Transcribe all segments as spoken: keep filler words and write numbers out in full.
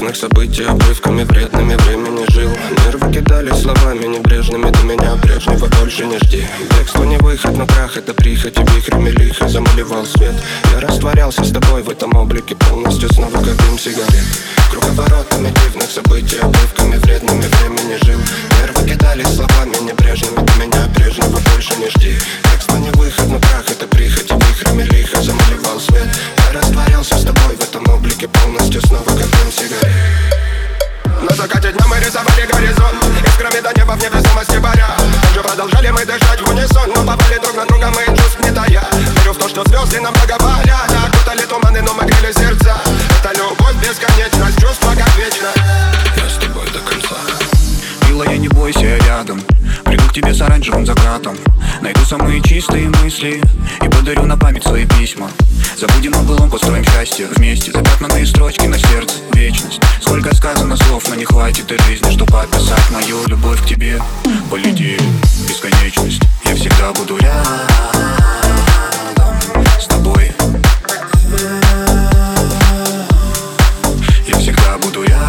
дивных событий, обрывками вредными времени жил. Нервы кидали словами небрежными, ты меня прежнего больше не жди. Бегство не выход, но крах — это прихоть, и вихрями лихо замалевал свет. Я растворялся с тобой в этом облике полностью, снова как дым сигарет. Круговоротами дивных событий, обрывками вредными времени жил. Нервы кидали словами небрежными, ты меня прежнего больше не жди. Бегство не выход, но крах — это прихоть, и вихрями лихо замалевал свет. Я растворялся с тобой в этом облике полностью, снова как дым сигарет. На закате дня мы рисовали горизонт искрами до неба в невесомости паря. Также продолжали мы дышать в унисон, но попали друг на друга мы чувств не тая. Верю в то, что звезды нам благоволят. Окутали туманы, но мы грели сердца. Это любовь, бесконечность, чувство как вечно. Я с тобой до конца. Милая, не бойся, я рядом. Приду к тебе с оранжевым закатом. Найду самые чистые мысли и подарю на память свои письма. Забудем о былом, построим счастье вместе. Запятнанные строчки на сердце, вечность. Сколько сказано слов, но не хватит и жизни, чтобы описать мою любовь к тебе. Полетели бесконечность. Я всегда буду рядом с тобой. Я всегда буду рядом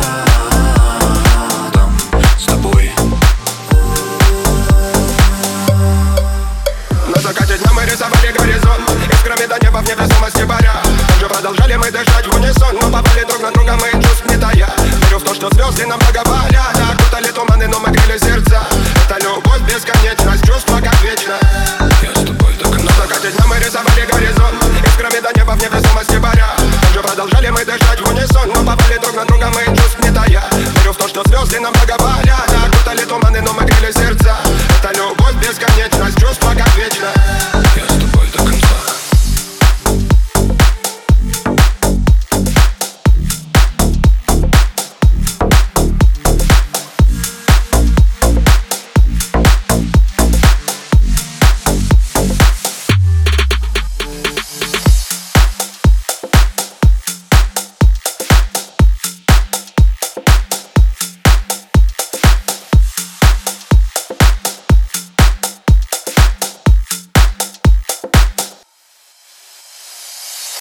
с тобой. На закате дня мы рисовали горизонт искрами до неба в невесомости паря. Также продолжали мы дышать в унисон, но попали друг на друга мы чувств не тая. Верю в то, что звезды нам благоволят. Окутали туманы, но мы грели сердца. Это любовь, бесконечность, чувство как вечно. Я с тобой до конца. На закате дня мы рисовали горизонт искрами до неба в невесомости паря. Также продолжали мы дышать в унисон, но попали друг на друга мы чувств не тая. Верю в то, что звезды нам благоволят.